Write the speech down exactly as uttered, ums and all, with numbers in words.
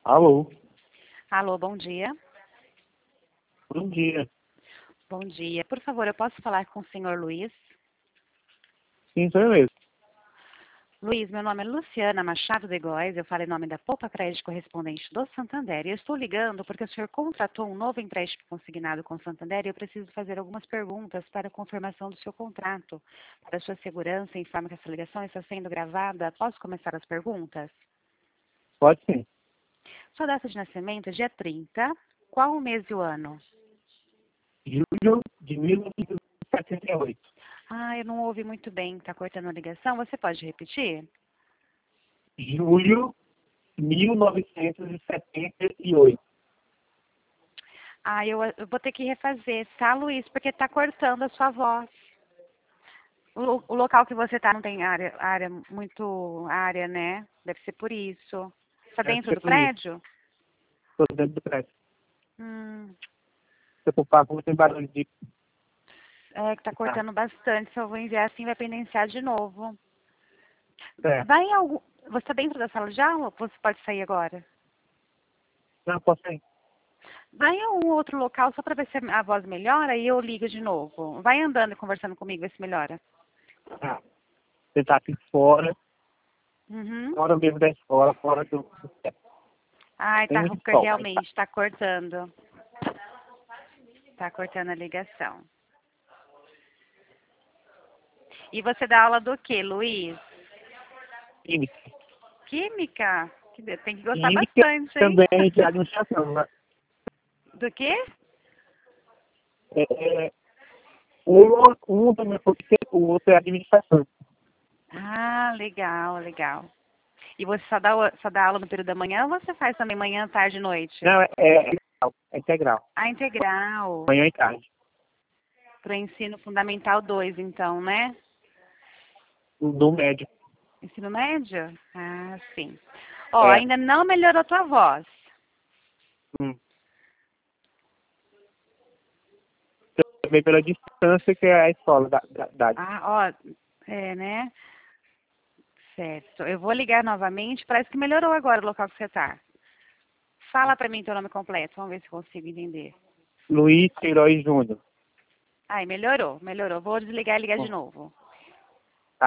Alô, Alô, bom dia. bom dia. Bom dia. Por favor, eu posso falar com o senhor Luiz? Sim, sou eu mesmo. Luiz, meu nome é Luciana Machado de Góes, eu falo em nome da Poupa Crédito Correspondente do Santander. E eu estou ligando porque o senhor contratou um novo empréstimo consignado com o Santander e eu preciso fazer algumas perguntas para a confirmação do seu contrato. Para a sua segurança, informo que essa ligação está sendo gravada. Posso começar as perguntas? Pode sim. Sua data de nascimento é dia trinta. Qual o mês e o ano? Julho de mil novecentos e setenta e oito. Ah, eu não ouvi muito bem. Está cortando a ligação. Você pode repetir? Julho de mil novecentos e setenta e oito. Ah, eu, eu vou ter que refazer, tá, Luiz? Porque tá cortando a sua voz. O, lo- o local que você tá não tem área, área muito área, né? Deve ser por isso. Tá É, dentro fica do por isso. prédio? Estou dentro do prédio. Hum, Se eu for para a rua, tem barulho de é que tá carro. cortando bastante. Se eu vou enviar assim, vai pendenciar de novo. É. Vai em algum... Você tá dentro da sala de aula ou você pode sair agora? Não, posso ir. Vai em algum outro local só para ver se a voz melhora e eu ligo de novo. Vai andando e conversando comigo, ver se melhora. Ah, você está aqui fora, Uhum. fora mesmo da escola, fora do... Ai, Tem tá, muito sol, mas tá. realmente, tá cortando. Tá cortando a ligação. E você dá aula do quê, Luiz? Química. Química? Que de- Tem que gostar Química bastante, hein? também de administração, né? Do quê? É, é, um, um também foi o outro é administração. Ah, legal, legal. E você só dá, o- só dá aula no período da manhã ou você faz também manhã, tarde e noite? Não, é, é integral. É integral. A integral. Manhã e tarde. Para o ensino fundamental dois, então, né? Do médio. Ensino médio? Ah, sim. Ó, É. ainda não melhorou a tua voz. Hum. Também pela distância que é a escola da, da, da. Ah, ó, é, né? Certo. Eu vou ligar novamente. Parece que melhorou agora o local que você está. Fala para mim teu nome completo. Vamos ver se consigo entender. Luiz Queiroz Júnior. Ai, melhorou, melhorou. Vou desligar e ligar de Bom, novo.